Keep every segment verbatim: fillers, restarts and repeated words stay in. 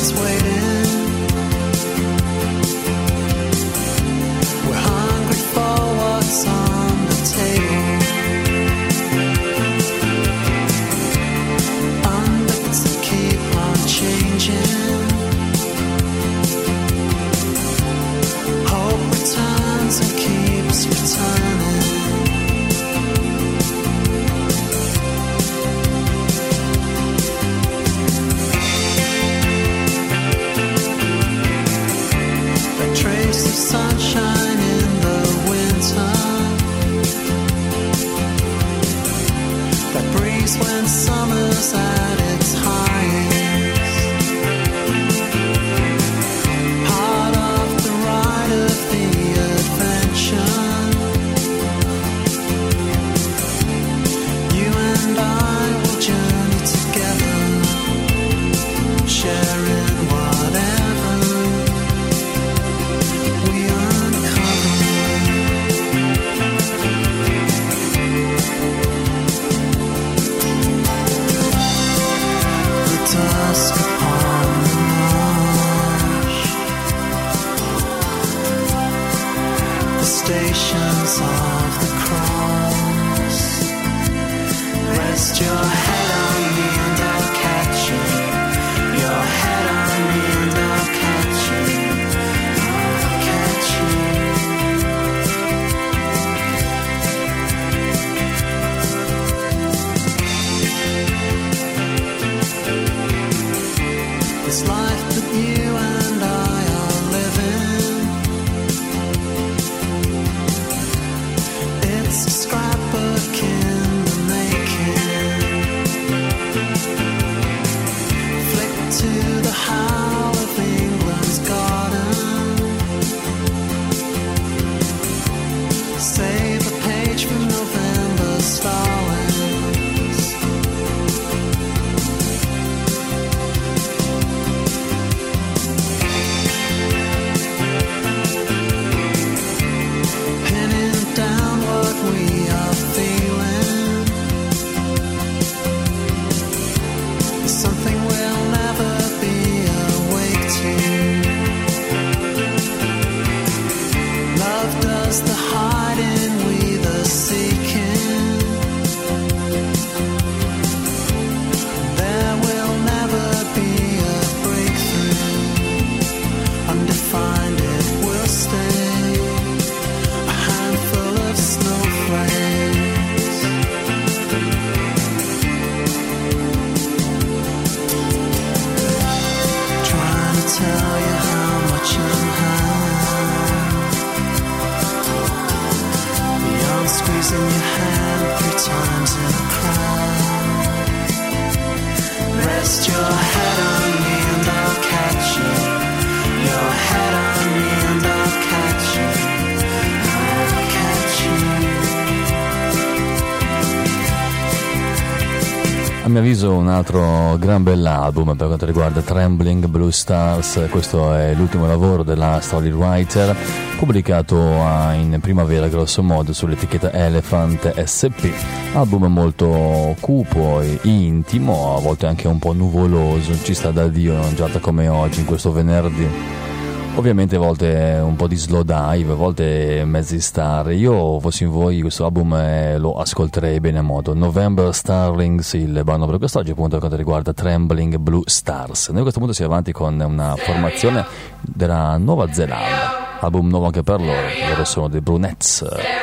A mio avviso un altro gran bell'album per quanto riguarda Trembling Blue Stars. Questo è l'ultimo lavoro della Story Writer, pubblicato in primavera grosso modo sull'etichetta Elephant S P. Album molto cupo e intimo, a volte anche un po' nuvoloso, ci sta da Dio in una giornata come oggi, in questo venerdì. Ovviamente a volte un po' di slow dive, a volte mezzi star. Io fossi in voi questo album eh, lo ascolterei bene a modo. November Starlings, il brano per quest'oggi appunto per quanto riguarda Trembling Blue Stars. Noi a questo punto siamo avanti con una formazione della Nuova Zelanda, album nuovo anche per loro, loro sono dei Brunettes.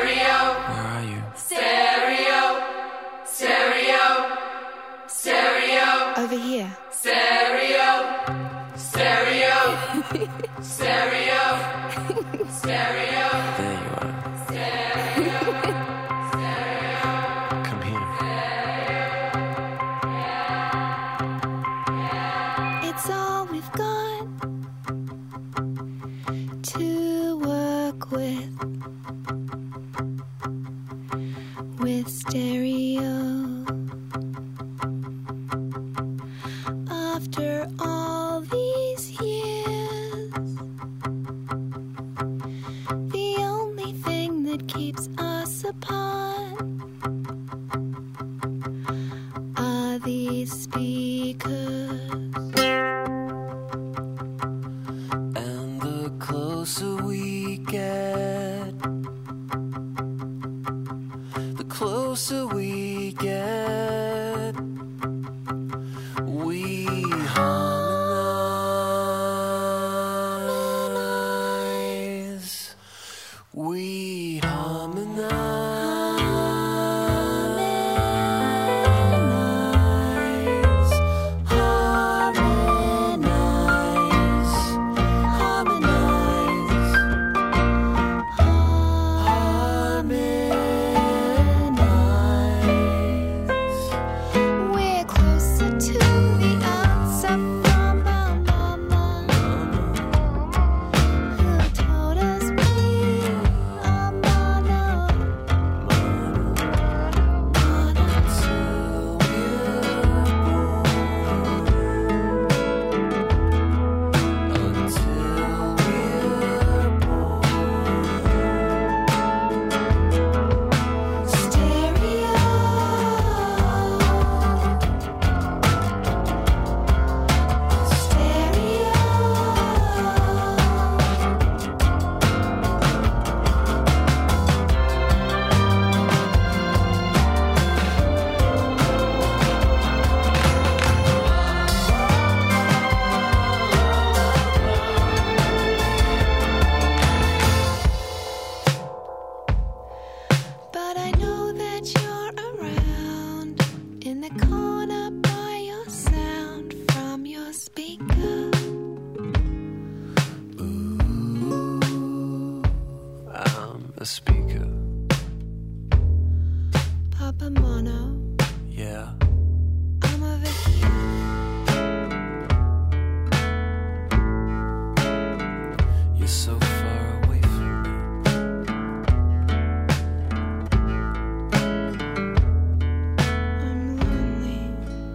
Over here. Stereo, stereo, there you are. Stereo, stereo. Come here. It's all we've got to work with, with stereo. After all these years, the only thing that keeps us apart are these speakers. closer we get, the closer we get, we harmonize, we harmonize. A speaker. Papa Mono. Yeah. I'm over here. You're so far away from me. I'm lonely.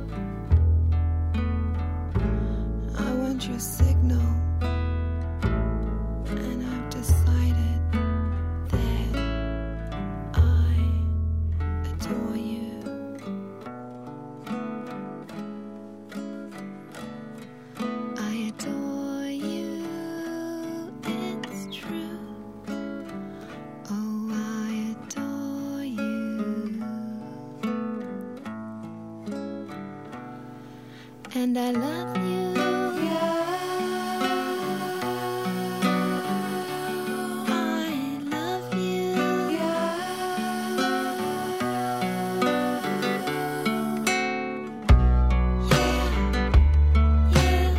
I want your signal. And I've decided and I love you. Yeah. I love you. Yeah. Yeah. Yeah.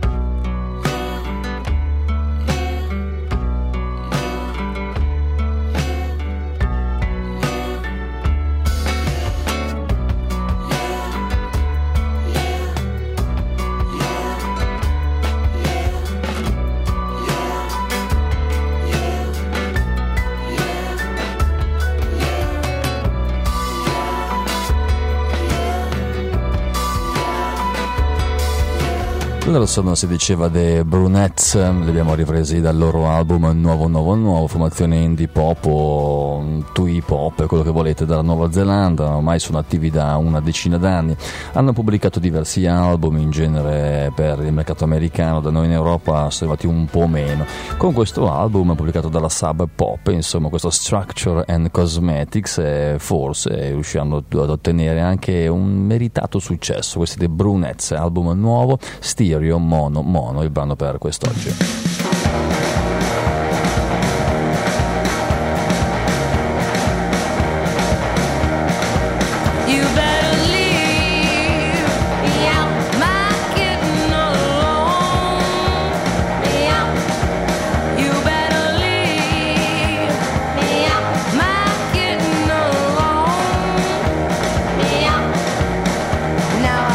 Loro sono, si diceva, The Brunettes, li abbiamo ripresi dal loro album Nuovo Nuovo Nuovo, formazione indie pop o twee pop, quello che volete, dalla Nuova Zelanda. Ormai sono attivi da una decina d'anni, hanno pubblicato diversi album, in genere per il mercato americano, da noi in Europa sono arrivati un po' meno. Con questo album pubblicato dalla Sub Pop, insomma, questo Structure and Cosmetics, e forse riusciranno ad ottenere anche un meritato successo. Questi The Brunettes, album nuovo, Stereo Mono Mono, il brano per quest'oggi.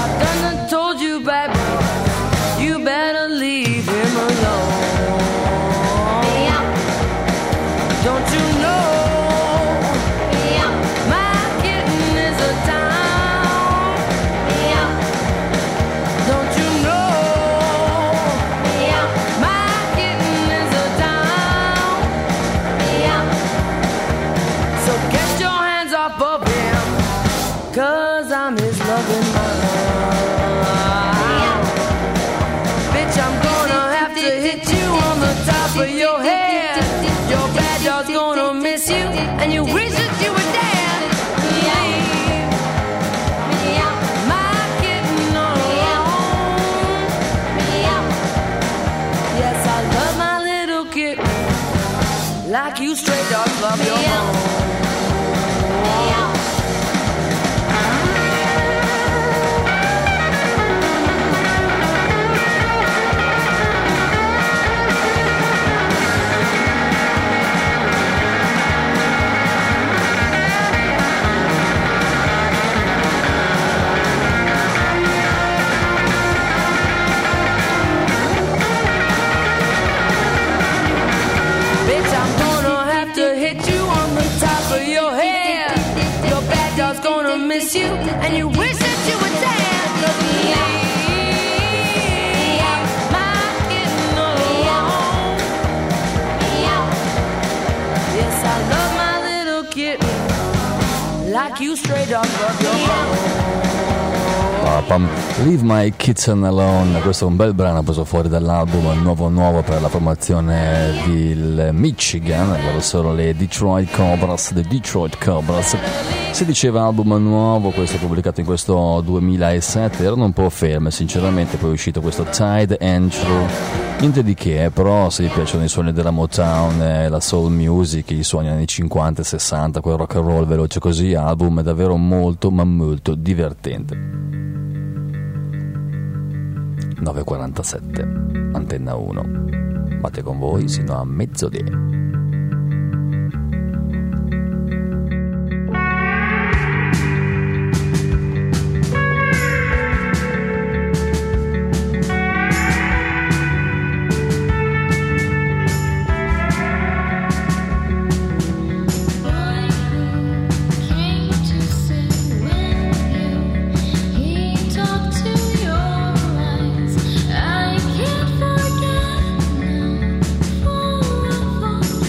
You better leave him alone. like you stray dogs love your home. Miss you, and you wish that you were dead. 'Cause me, my getting along. Yes, I love my little kitten, like you stray dogs love your home. Leave My Kitten Alone, questo è un bel brano preso fuori dall'album nuovo nuovo per la formazione del Michigan, loro sono le Detroit Cobras, The Detroit Cobras. Si diceva album nuovo, questo pubblicato in questo duemilasette, erano un po' ferme sinceramente, poi è uscito questo Tide and True, niente di che, però se vi piacciono i suoni della Motown, eh, la soul music, i suoni anni cinquanta e sessanta, quel rock and roll veloce così, album è davvero molto ma molto divertente. nove e quarantasette, Antenna uno, batte con voi sino a mezzodì. I can't forget now.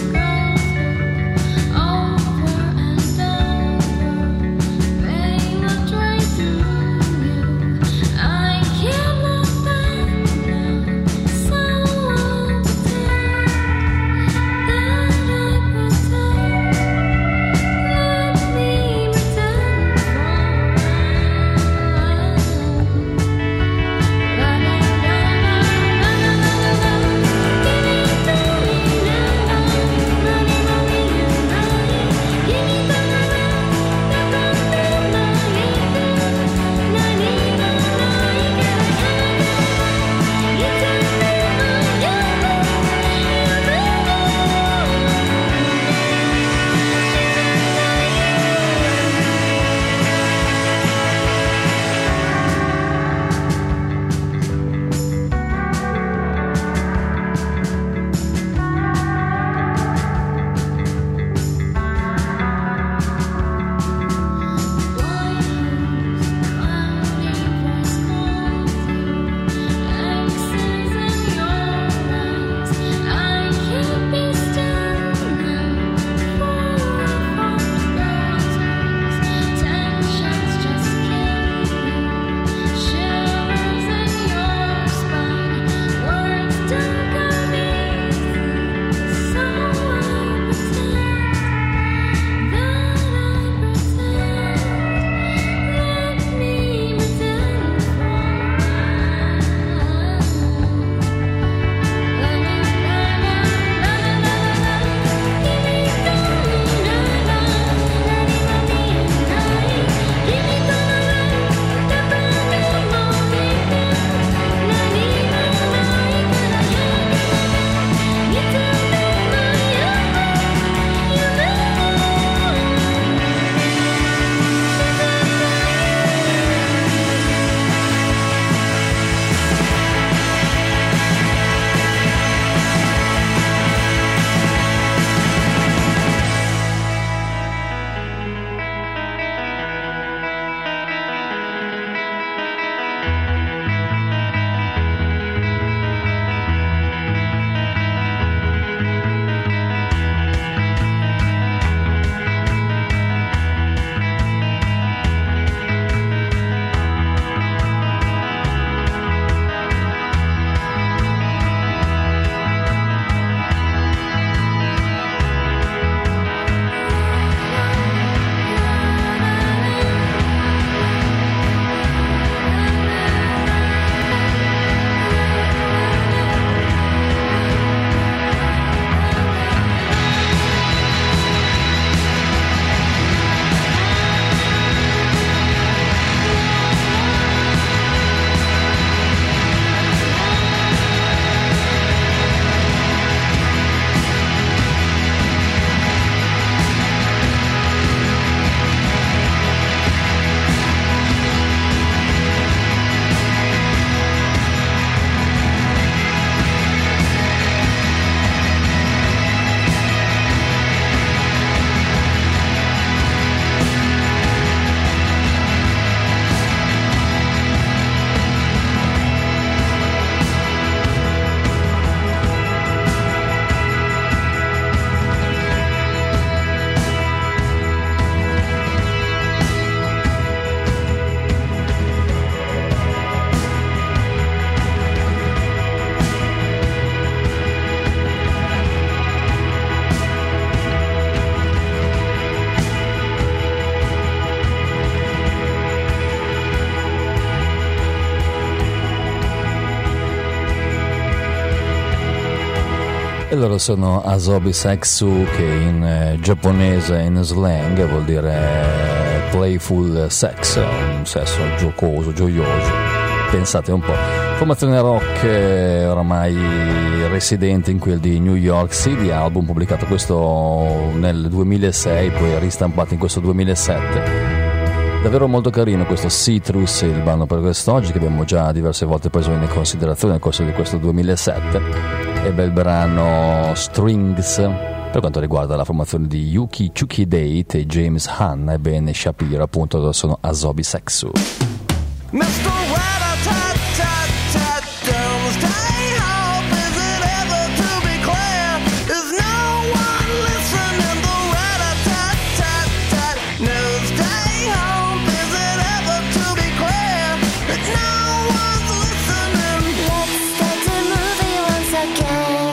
E loro sono Asobi Sexu, che in eh, giapponese, in slang, vuol dire playful sex, un sesso giocoso, gioioso. Pensate un po'. Formazione rock eh, oramai residente in quel di New York City, album pubblicato questo nel duemilasei, poi ristampato in questo duemilasette. Davvero molto carino questo Citrus, il brano per quest'oggi, che abbiamo già diverse volte preso in considerazione nel corso di questo duemilasette. E bel brano Strings per quanto riguarda la formazione di Yuki Chuki Date e James Hunt e Ben Shapiro, appunto, loro sono Asobi Sexu. mister Rat-a-tat-tat-tat, don't stay home, is it ever to be clear? Is no one listening? The rat-a-tat-tat-tat, no, stay home, is it ever to be clear? That no one's listening. Let's start the movie once again.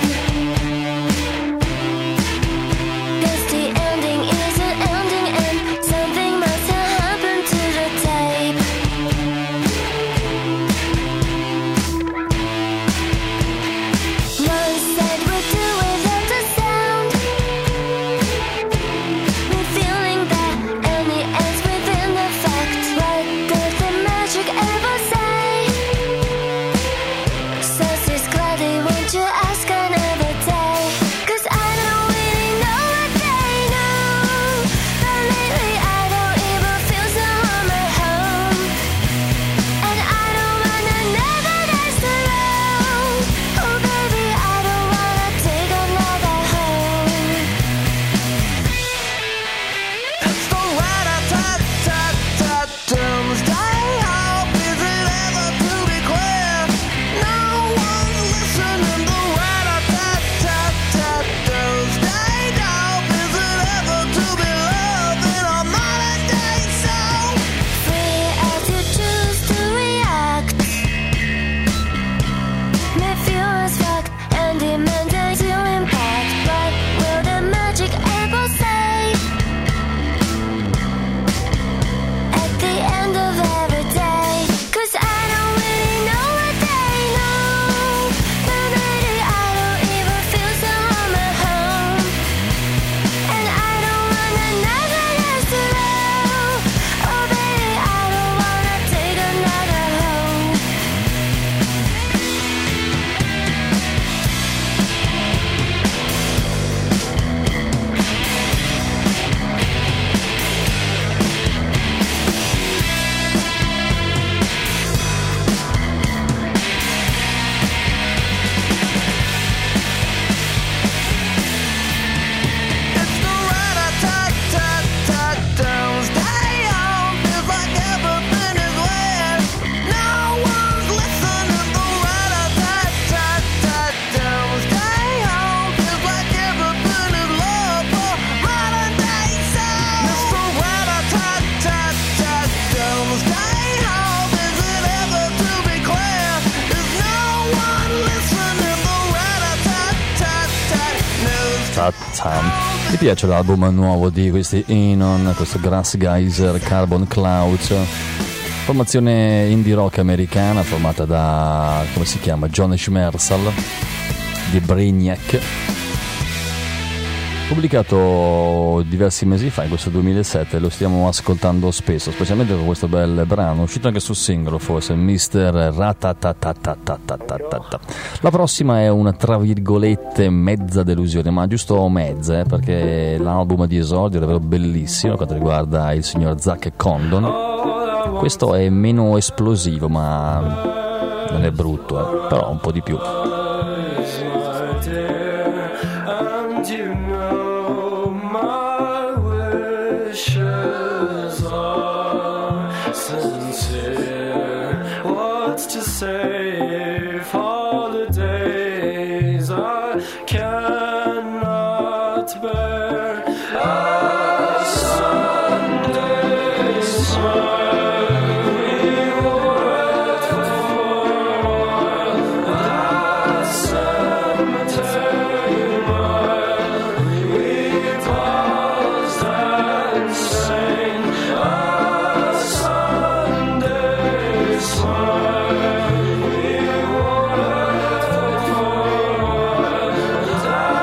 'Cause the ending isn't ending and something must have happened to the tape. One said we'd do without the sound. We're feeling that and the ends within the fact. What does the magic ever say? Says this cloudy, won't you ask another day? 'Cause I don't really know what they know. But lately I don't even feel so home at home. And I don't wanna never dance alone. Oh baby, I don't wanna take another home. It's the rat-a-tat-tat-tat, don't stay home, is it ever to be clear? No one's listening. The rat-a-tat-tat-tat, don't stay home, is it ever to be loved in a modern day song? Free as you choose to react. May feel as fucked and demanding to impact. What will the magic ever say? At the end of every day. 'Cause I don't really know what they know. But maybe I don't even feel so home at home. And I don't wanna never dance alone. Oh baby, I don't wanna take another home. It's the rat-a-tat-tat-tat, don't stay home, feels like everything is weird. No one's listening. The rat-a-tat-tat-tat, don't stay home, feels like everything is love for modern day sound. mister Rat-a-tat-tat-tat, don't stay home, is it ever to be clear? Is no one listening? The rat-a-tat-tat-tat, no. Ta-ta. Mi piace l'album nuovo di questi Enon, questo Grass Geyser Carbon Clouds, formazione indie rock americana formata da, come si chiama, John Schmersal di Brainiac, pubblicato diversi mesi fa, in questo duemilasette. Lo stiamo ascoltando spesso, specialmente con questo bel brano uscito anche sul singolo, forse, mister Ratatatatatatatata. La prossima è una, tra virgolette, mezza delusione, ma giusto mezza, eh, perché l'album di esordio è davvero bellissimo per quanto riguarda il signor Zac Condon. Questo è meno esplosivo, ma non è brutto, eh, però un po' di più. And you know my wishes are sincere. What's to say for the days I cannot bear? A Sunday smile we wait for, a cemetery mile we paused and sang. A Sunday smile we wait for, a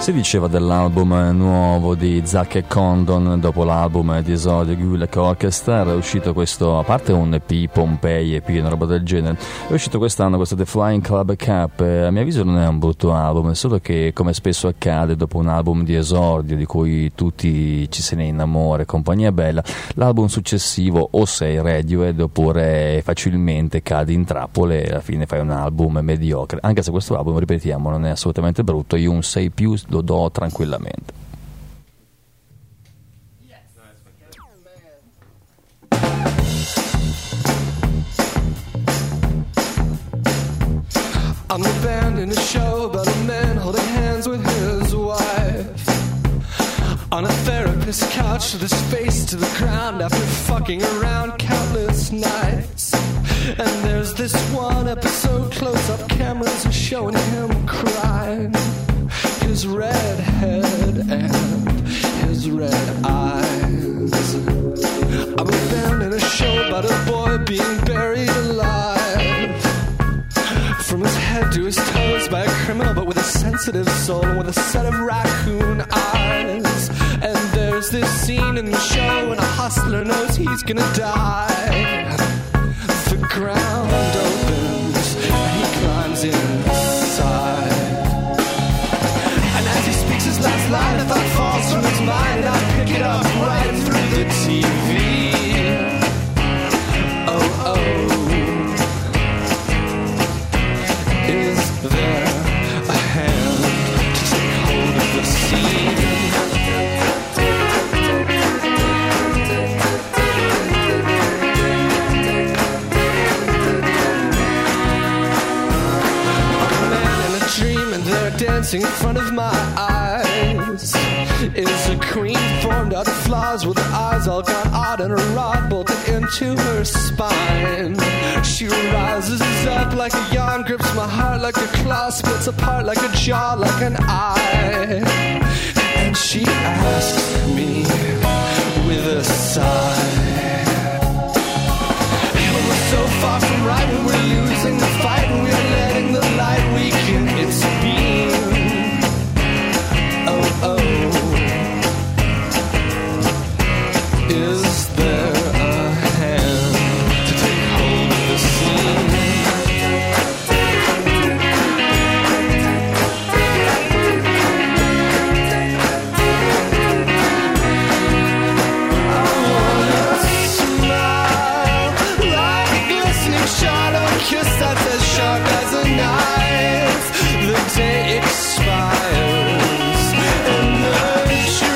Si diceva dell'album nuovo di Zac e Condon, dopo l'album di esordio Gulick Orchestra, era uscito questo, a parte un E P, Pompei, E P, una roba del genere, è uscito quest'anno questo The Flying Club Cup. A mio avviso non è un brutto album, solo che, come spesso accade dopo un album di esordio di cui tutti ci se ne innamora, compagnia bella, l'album successivo o sei Radiohead oppure facilmente cadi in trappole e alla fine fai un album mediocre, anche se questo album, ripetiamo, non è assolutamente brutto. Io un sei più lo do tranquillamente. I'm the band in a show about a man holding hands with his wife on a therapist's couch with his face to the ground after fucking around countless nights. And there's this one episode, close-up cameras are showing him crying, his red head and his red eyes. I'm a band in a show about a boy being buried alive, from his head to his toes by a criminal, but with a sensitive soul and with a set of raccoon eyes. And there's this scene in the show when a hustler knows he's gonna die. The ground opens and he climbs inside. And as he speaks his last line, a thought falls from his mind. I pick it up right through the T V. Oh, oh. Is there a hand to take hold of the scene? Dancing in front of my eyes is a queen formed out of flaws, with her eyes all gone odd and a rod bolted into her spine. She rises up like a yawn, grips my heart like a claw, splits apart like a jaw, like an eye. And she asks me with a sigh, well, we're so far from right when we're losing the fight, and we're letting the light weaken its beam. Oh, oh. Is there a hand to take hold of the scene? I wanna smile like a glistening shot of a kiss that's as sharp as a knife. The day expires and the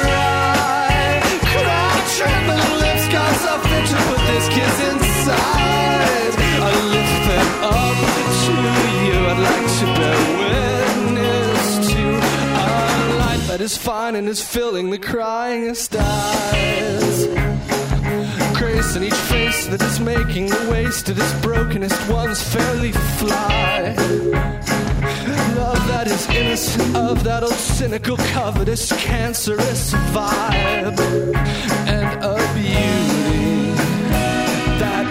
dry, cry, trembling lips got something to put this kiss inside. I lift them up to you. I'd like to bear witness to a light that is fine and is filling the cryingest eyes. Grace in each face that is making the waste of this brokenest ones fairly fly. Love that is innocent of that old cynical, covetous, cancerous vibe. And a beauty that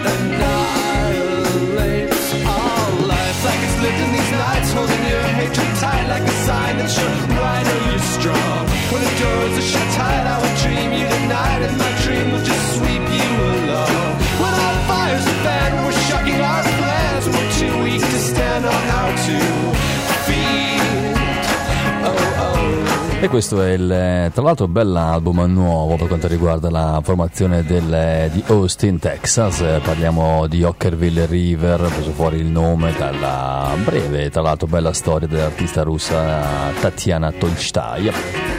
annihilates all life, like it's lived in these nights, holding your hatred tight like a sign that you're right or you're strong. When the doors are shut tight, I would dream you tonight, and my dream will just sweep you along. When our fires are fed, we're shucking our plans, we're too weak to stand on our two feet. Oh, oh. E questo è il, tra l'altro, bell'album nuovo per quanto riguarda la formazione del, di Austin, Texas. Parliamo di Ockerville River, ho preso fuori il nome dalla breve, tra l'altro, bella storia dell'artista russa Tatiana Tolstaya.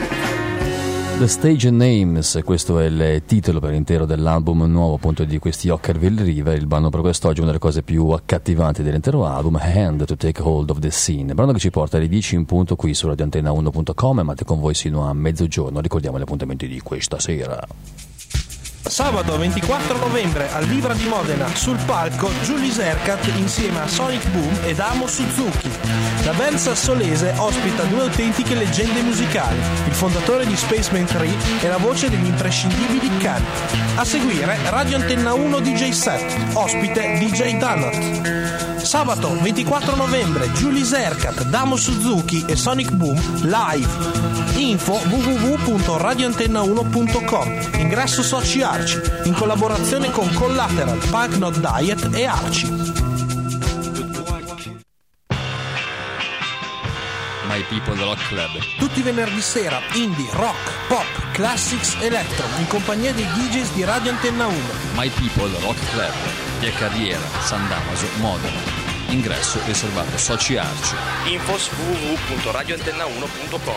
The Stage Names, questo è il titolo per intero dell'album nuovo, appunto, di questi Ockerville River. Il brano per quest'oggi è una delle cose più accattivanti dell'intero album, Hand to Take Hold of the Scene, brano che ci porta alle dieci in punto qui su radio antenna uno punto com, e mate con voi sino a mezzogiorno. Ricordiamo gli appuntamenti di questa sera. Sabato ventiquattro novembre al Vivra di Modena, sul palco Julius Erkat insieme a Sonic Boom ed Amo Suzuki. La band sassolese ospita due autentiche leggende musicali, il fondatore di Spaceman tre e la voce degli imprescindibili Can. A seguire Radio Antenna uno D J set, ospite D J Donut. Sabato ventiquattro novembre Julie Zerkat, Damo Suzuki e Sonic Boom live. Info w w w punto radio antenna uno punto com. Ingresso Soci Arci in collaborazione con Collateral, Punk Not Diet e Arci. My People Rock Club. Tutti i venerdì sera indie, rock, pop, classics, electro in compagnia dei D Js di Radio Antenna uno. My People Rock Club, via Carriera, San Damaso, Modena. Ingresso riservato Soci Arci. Info su w w w punto radio antenna uno punto com.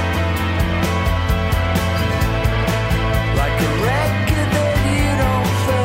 Like a record that you don't play.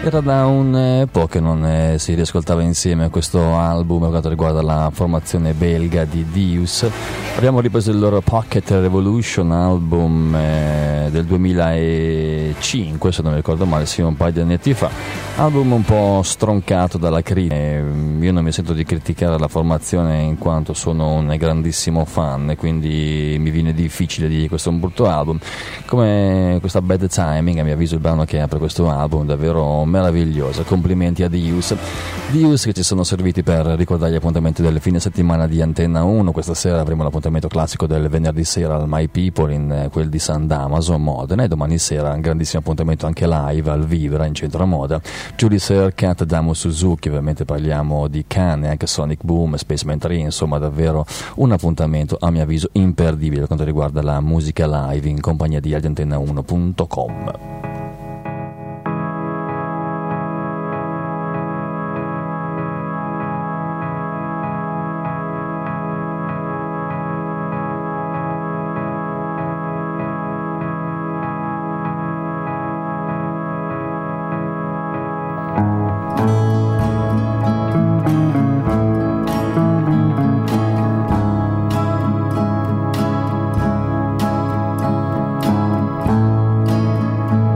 Era da un po' che non eh, si riascoltava insieme questo album per quanto riguarda la formazione belga di Deus. Abbiamo ripreso il loro Pocket Revolution, album eh, del duemilacinque, se non mi ricordo male, sì, un paio di anni fa. Album un po' stroncato dalla critica. Io non mi sento di criticare la formazione in quanto sono un grandissimo fan, quindi mi viene difficile dire che questo è un brutto album. Come questa Bad Timing, a mio avviso il brano che apre questo album, davvero meraviglioso. Complimenti a Deus. Deus che ci sono serviti per ricordare gli appuntamenti del fine settimana di Antenna uno. Questa sera avremo l'appuntamento classico del venerdì sera al My People, in eh, quel di San Damaso, Modena, e domani sera un grandissimo appuntamento anche live al Vivera in centro a Moda. Julie Serkat, Damo Suzuki, ovviamente parliamo di Kanye, anche Sonic Boom, Spaceman tre, insomma davvero un appuntamento a mio avviso imperdibile per quanto riguarda la musica live in compagnia di radio antenna uno punto com. Thank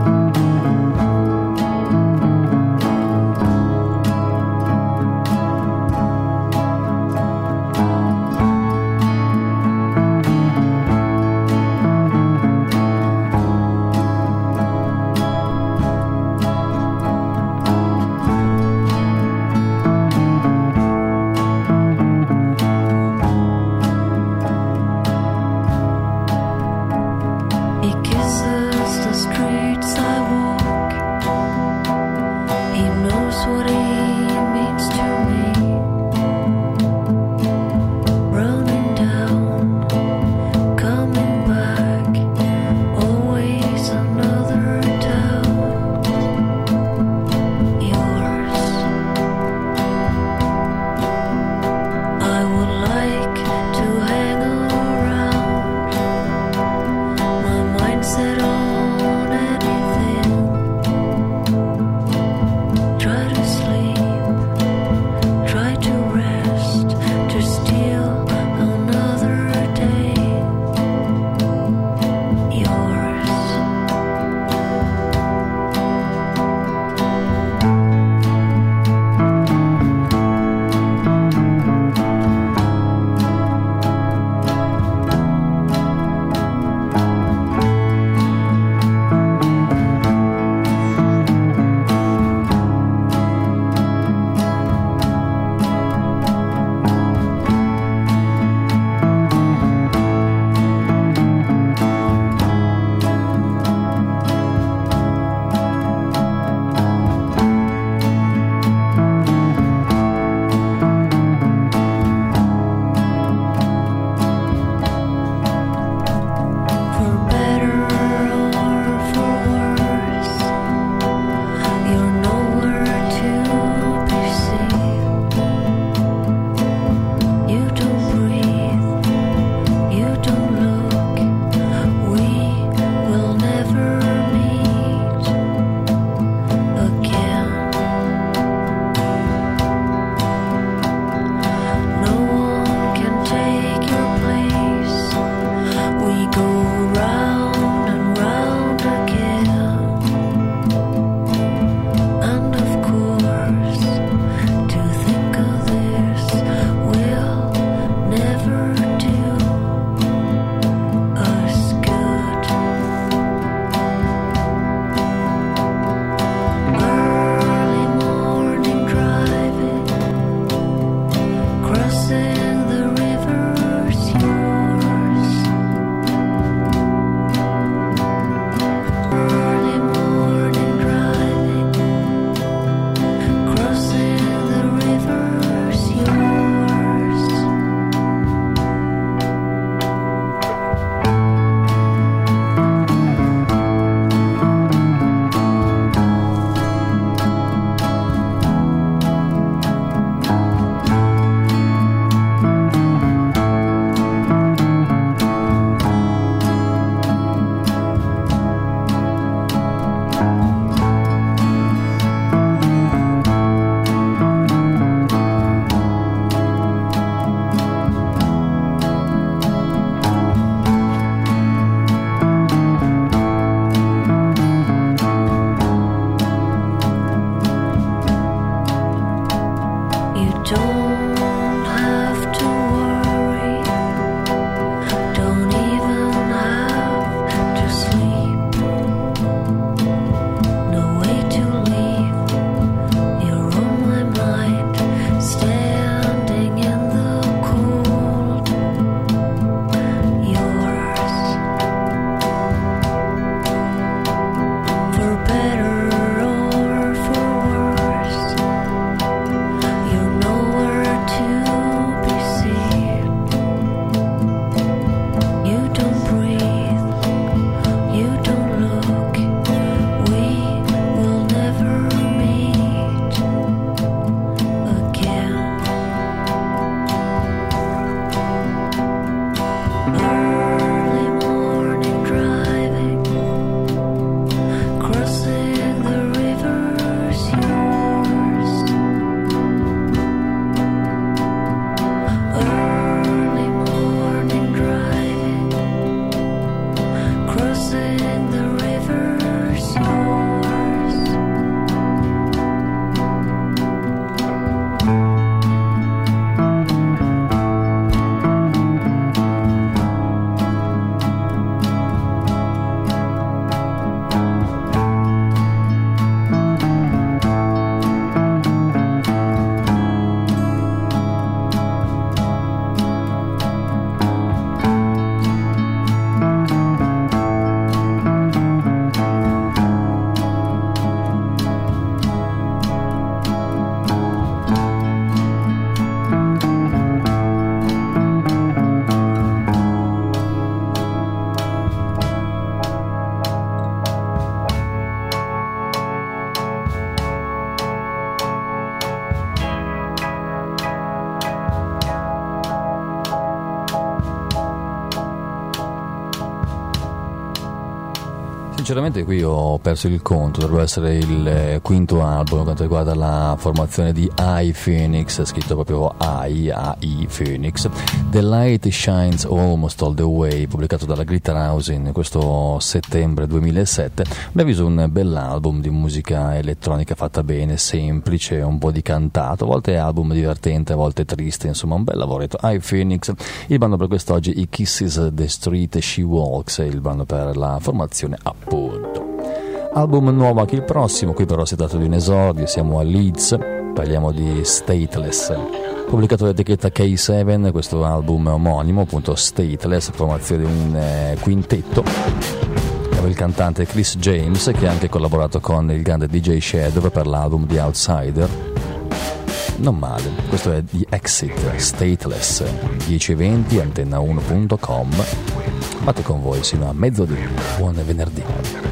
Sinceramente qui ho perso il conto, dovrebbe essere il eh, quinto album per quanto riguarda la formazione di I Phoenix, scritto proprio I, A I Phoenix. The Light Shines Almost All The Way, pubblicato dalla Glitter House in questo settembre duemilasette. Mi ha visto un bell'album di musica elettronica fatta bene, semplice, un po' di cantato, a volte album divertente, a volte triste, insomma un bel lavoretto. I Phoenix, il bando per quest'oggi, i Kisses The Street She Walks, il bando per la formazione appunto. Album nuovo anche il prossimo, qui però si tratta di un esordio, siamo a Leeds, parliamo di Stateless, pubblicato dall'etichetta K sette, questo album omonimo, appunto Stateless, formazione di un eh, quintetto, il cantante Chris James che ha anche collaborato con il grande D J Shadow per l'album di Outsider. Non male, questo è di Exit, Stateless, dieci e venti, antenna uno punto com. Fate con voi sino a mezzodì. Buon venerdì.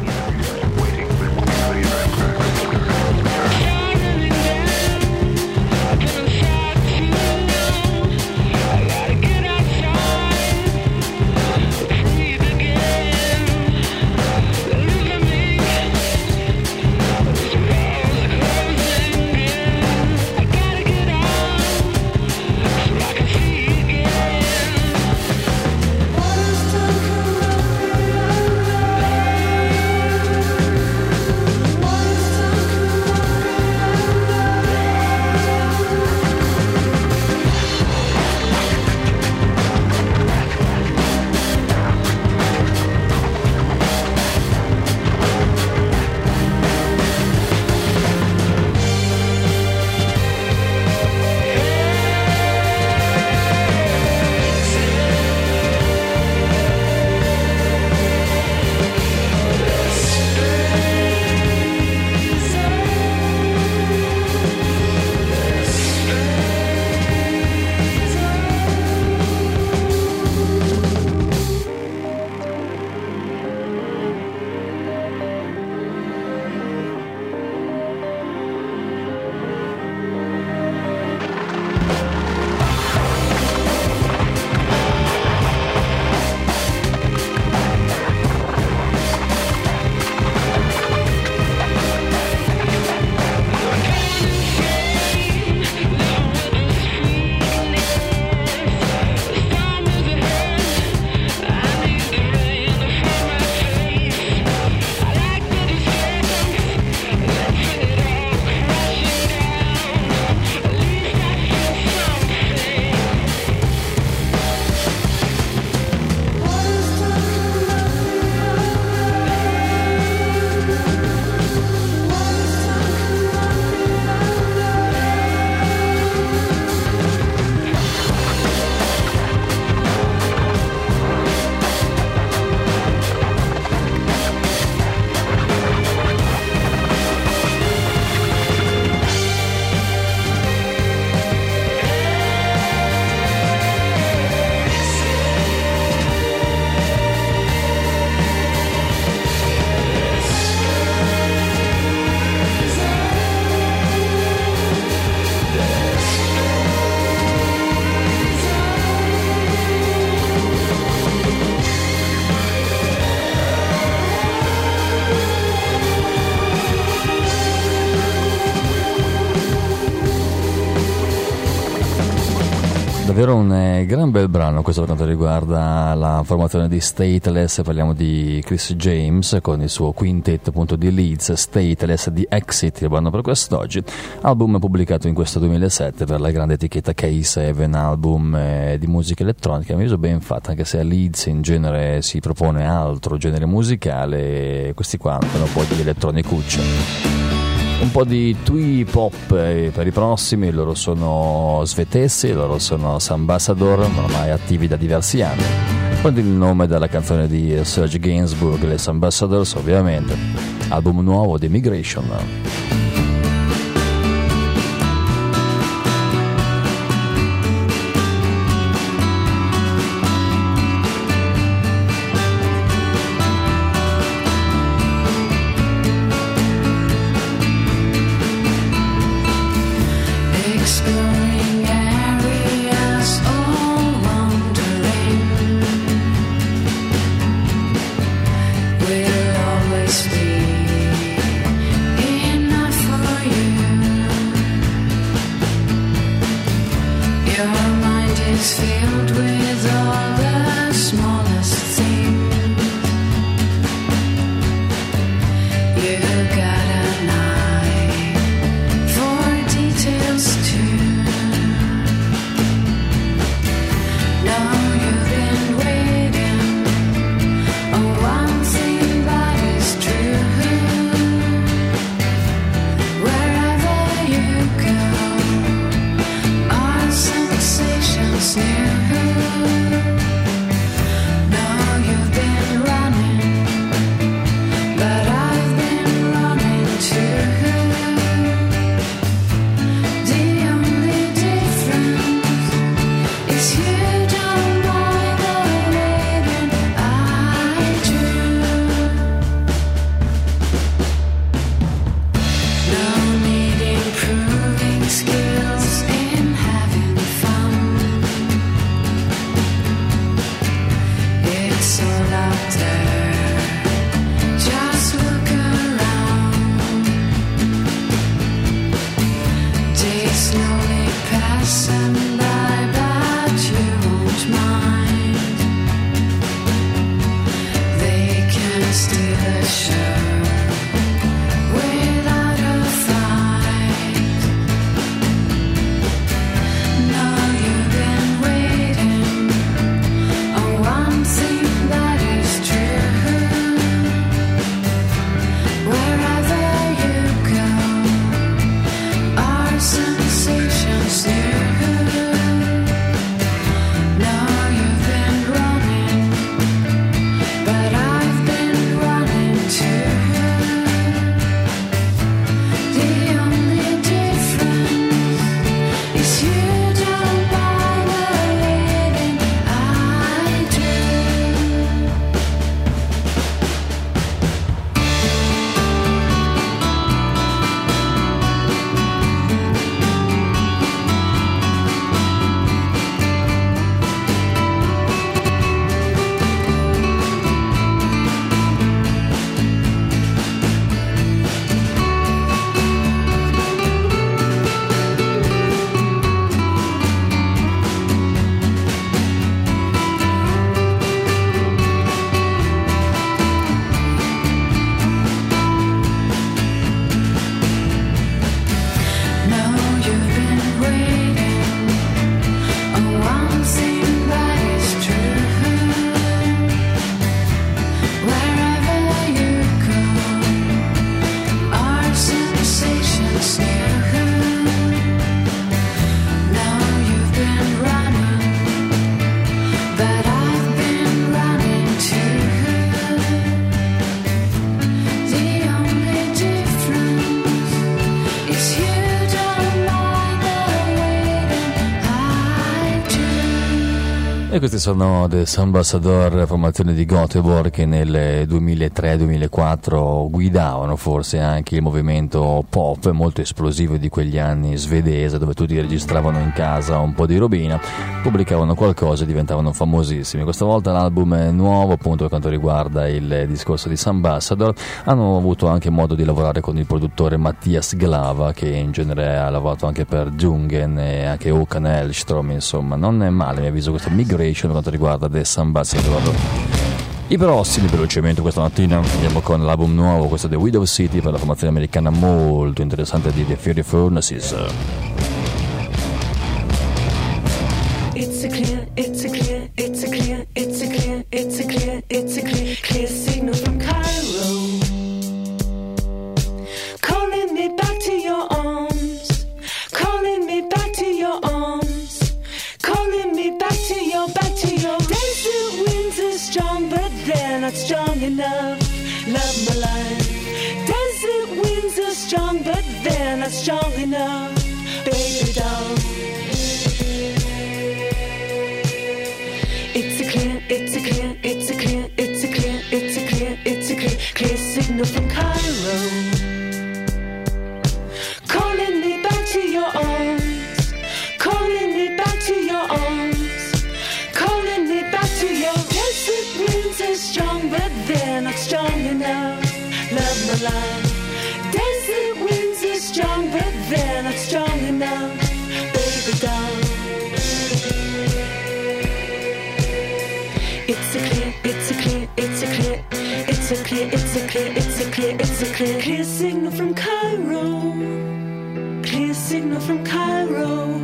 Davvero un eh, gran bel brano questo per quanto riguarda la formazione di Stateless. Parliamo di Chris James con il suo quintetto appunto di Leeds, Stateless di Exit, il brano per quest'oggi, album pubblicato in questo duemilasette per la grande etichetta K sette, album eh, di musica elettronica, mi ha visto ben fatta, anche se a Leeds in genere si propone altro genere musicale, questi qua hanno un po' di elettronicuccia. Un po' di twee pop eh, per i prossimi, loro sono svedesi, loro sono Ambassador, ormai attivi da diversi anni. Prendi il nome dalla canzone di Serge Gainsbourg, le Ambassadors ovviamente, album nuovo di Migration. We'll always E questi sono The Ambassador, formazione di Göteborg che nel duemilatré duemilaquattro guidavano forse anche il movimento pop molto esplosivo di quegli anni svedese, dove tutti registravano in casa un po' di robina, pubblicavano qualcosa e diventavano famosissimi. Questa volta l'album è nuovo, appunto, per quanto riguarda il discorso di Ambassador. Hanno avuto anche modo di lavorare con il produttore Mattias Glava, che in genere ha lavorato anche per Jungen e anche Håkan Hellström. Insomma, non è male, mi avviso, questa Migration per quanto riguarda The Ambassador. I prossimi velocemente questa mattina andiamo con l'album nuovo, questo è The Widow City, per la formazione americana molto interessante di The Fury Furnaces. It's a clear, it's a clear, it's a clear, it's a clear, it's a clear, it's a clear, clear signal from Cairo, calling me back to your arms, calling me back to your arms, calling me back to your, back to your. Desert winds are strong, but they're not strong enough. Love my life. Desert winds are strong, but they're not strong enough. Baby doll. It's a clear, it's a clear, it's a clear, it's a clear, it's a clear, it's a clear, clear signal from Cairo, calling me back to your arms, calling me back to your arms, calling me back to your. Desert winds are strong, but they're not strong enough. Love my life. Desert winds are strong, but they're not strong enough. Baby doll. It's a clear, it's a clear, it's a clear, it's a clear, it's a clear, it's a clear, it's a clear, clear signal from Cairo, clear signal from Cairo.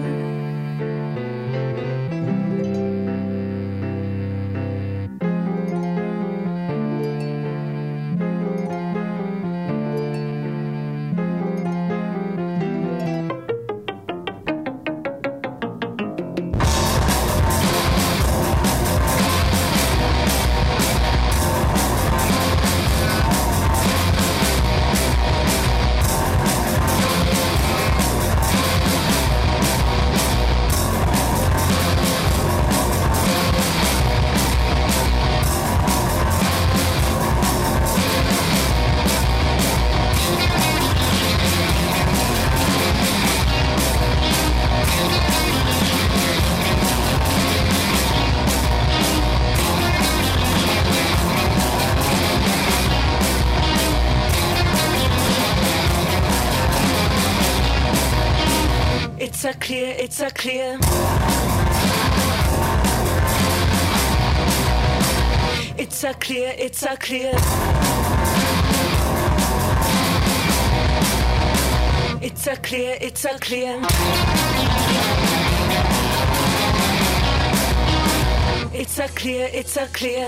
It's a clear, it's a clear. It's a clear, it's a clear. It's a clear, it's a clear. It's a clear, it's a clear.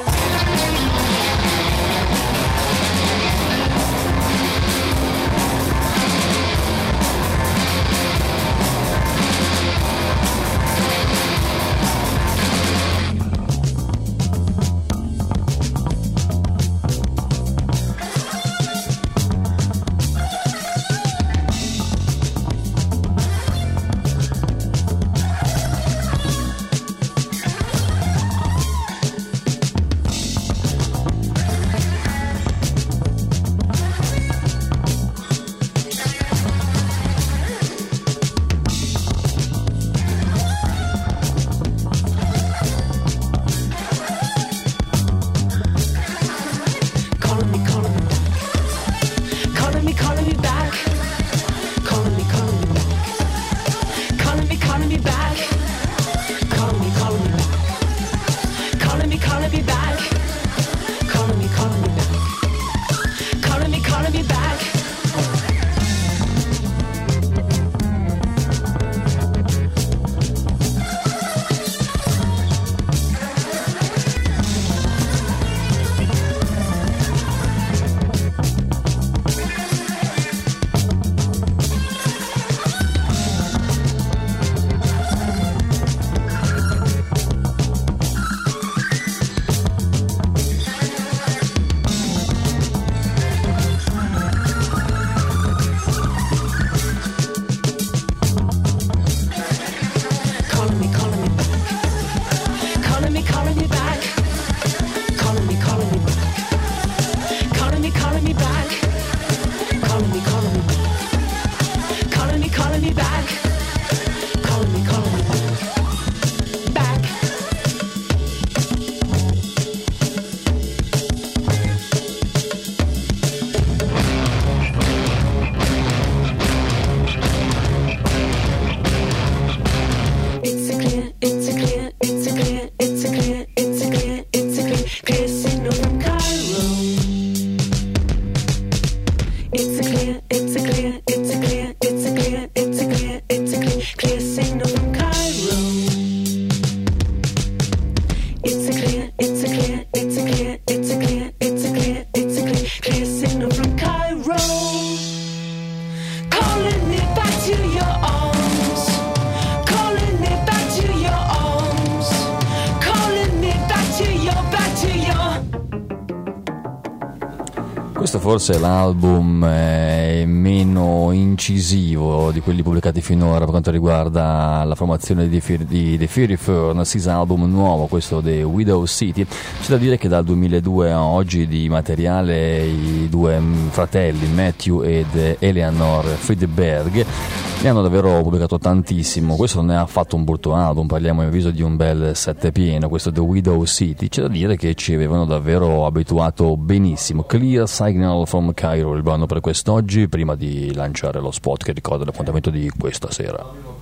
Forse è l'album eh, meno incisivo di quelli pubblicati finora per quanto riguarda la formazione di, Fear, di The Fury Furnace, album nuovo, questo The Widow City. C'è da dire che dal duemiladue a oggi di materiale i due fratelli Matthew ed Eleanor Friedberg ne hanno davvero pubblicato tantissimo. Questo non è affatto un brutto album, parliamo in avviso di un bel sette pieno, questo The Widow City. C'è da dire che ci avevano davvero abituato benissimo. Clear Signal from Cairo, il brano per quest'oggi, prima di lanciare lo spot che ricorda l'appuntamento di questa sera.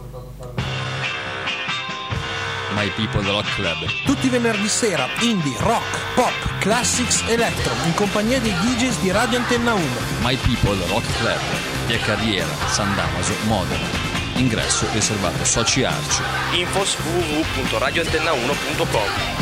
My People Rock Club. Tutti i venerdì sera, indie, rock, pop, classics, electro, in compagnia dei D Js di Radio Antenna uno. My People Rock Club, via Carriera, San Damaso, Modena. Ingresso riservato soci Arci. Info su w w w punto radio antenna uno punto com.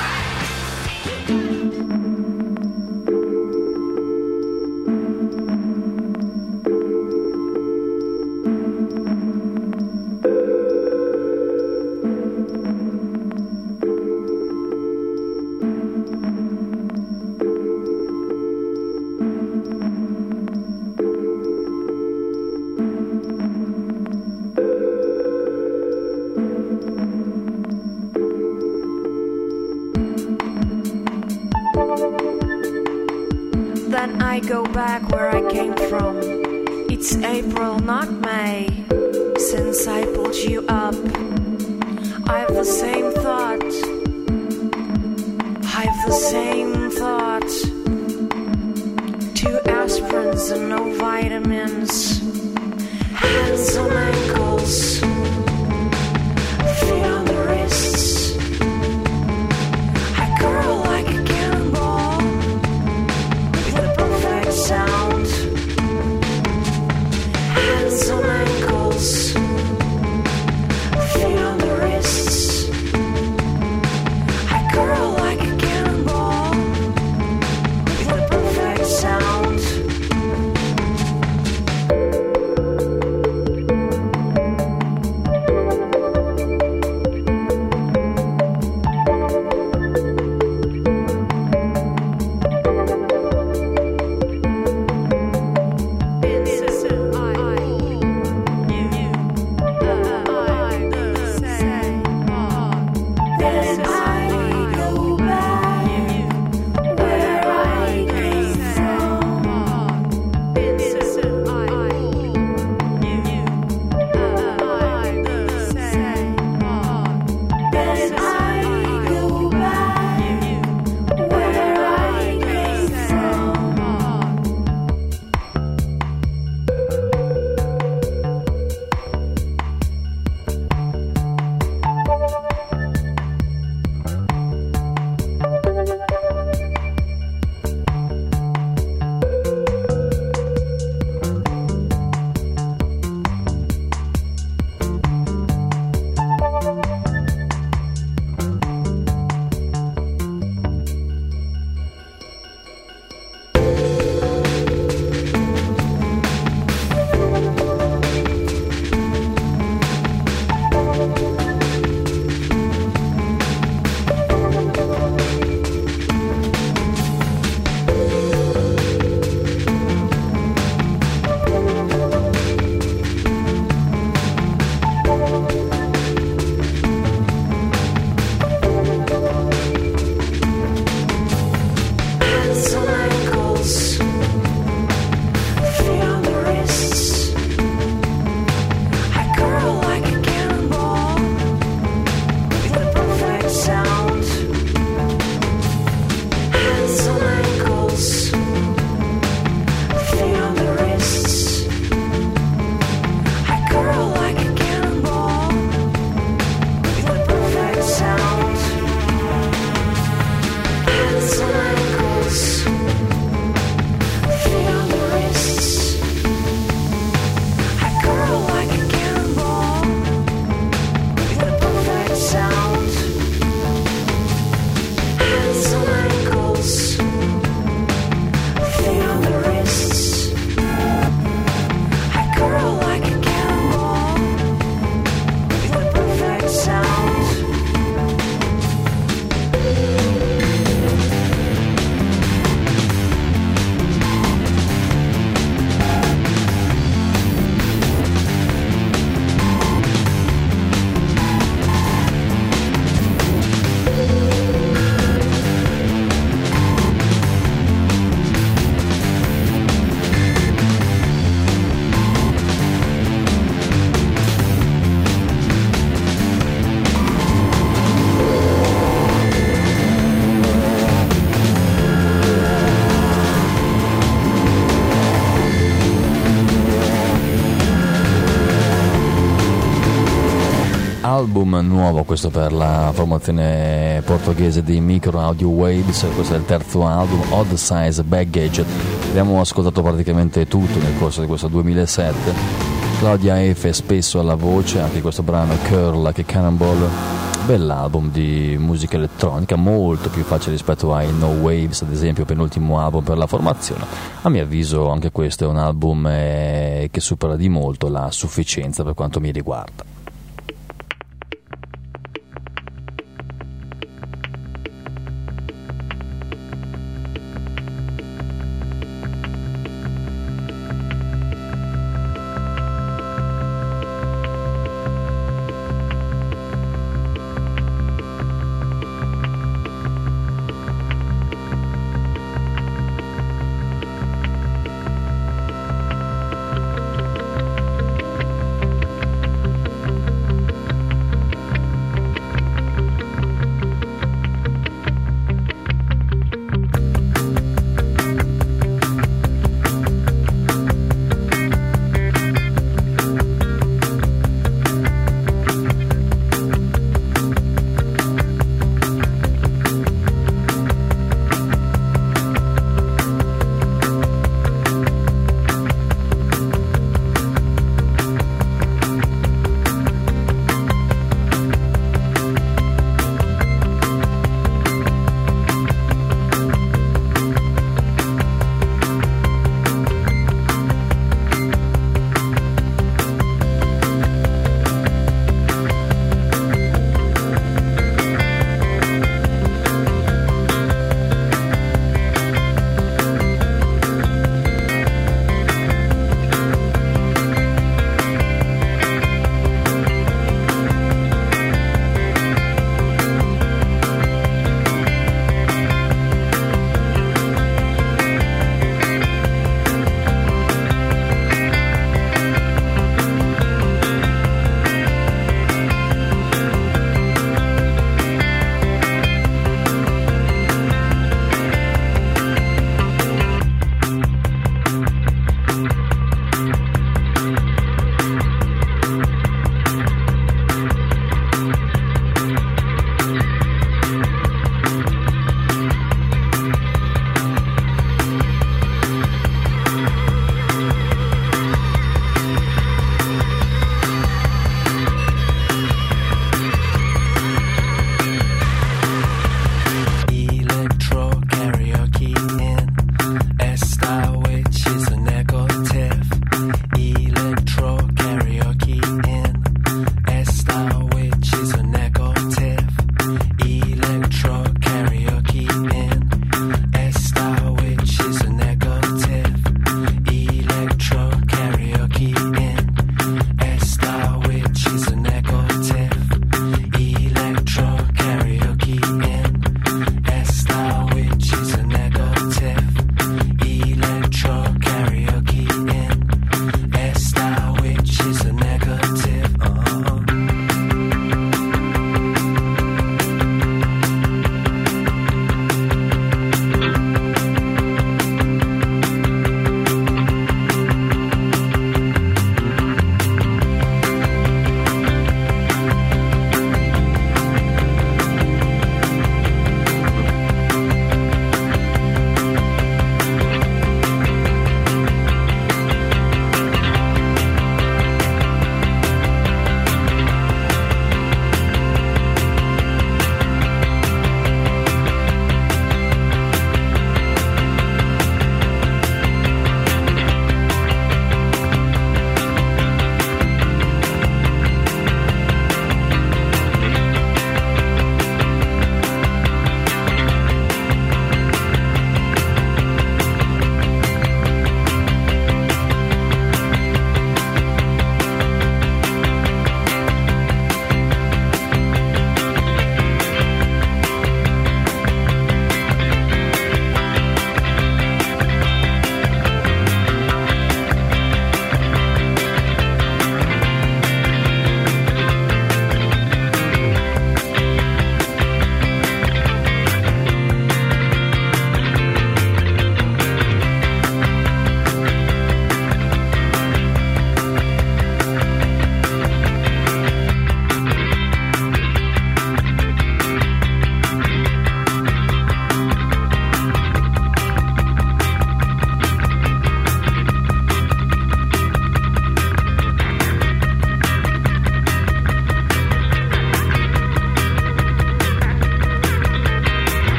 Then I go back where I came from. It's April, not May, since I pulled you up. I have the same thought. I have the same thought. Two aspirins and no vitamins. Hands on ankles. Feet on the wrists. I curl like a cannonball. Hands on ankles, feet on the wrists. I curl like a cannonball with the perfect sound. Hands on ankles, feet on the wrists. I curl like a cannonball with the perfect sound. Album nuovo questo per la formazione portoghese di Micro Audio Waves, questo è il terzo album, Odd Size Baggage. Abbiamo ascoltato praticamente tutto nel corso di questo duemilasette. Claudia F spesso alla voce, anche questo brano Curl Like a Cannonball, bell'album di musica elettronica, molto più facile rispetto ai No Waves, ad esempio, penultimo album per la formazione. A mio avviso anche questo è un album eh, che supera di molto la sufficienza per quanto mi riguarda. Hands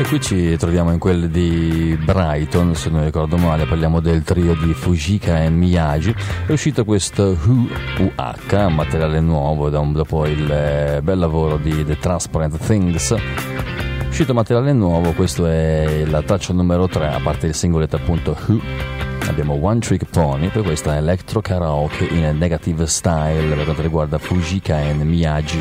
qui ci troviamo in quelle di Brighton, se non ricordo male, parliamo del trio di Fujika e Miyagi. È uscito questo U H, materiale nuovo da un, dopo il eh, bel lavoro di The Transparent Things. Uscito materiale nuovo, questo è la traccia numero tre, a parte il singoletto appunto U. Abbiamo One Trick Pony, per questa Electro Karaoke in Negative Style per quanto riguarda Fujika e Miyagi.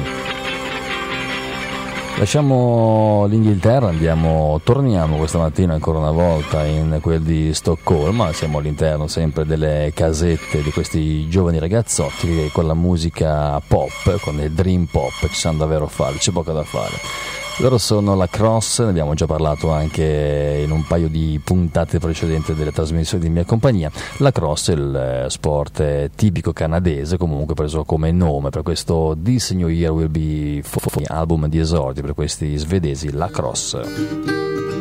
Lasciamo l'Inghilterra, andiamo, torniamo questa mattina ancora una volta in quel di Stoccolma. Siamo all'interno sempre delle casette di questi giovani ragazzotti che con la musica pop, con il dream pop, ci sanno davvero fare, c'è poco da fare. Loro sono La Crosse, ne abbiamo già parlato anche in un paio di puntate precedenti delle trasmissioni di mia compagnia. La Crosse, il sport tipico canadese, comunque preso come nome per questo This New Year Will Be Fun, album di esordio per questi svedesi, La Crosse.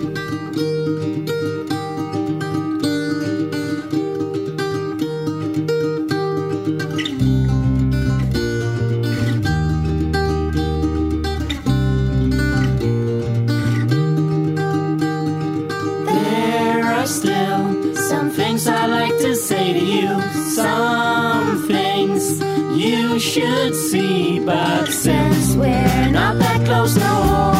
Some things you should see, but since we're not that close no more,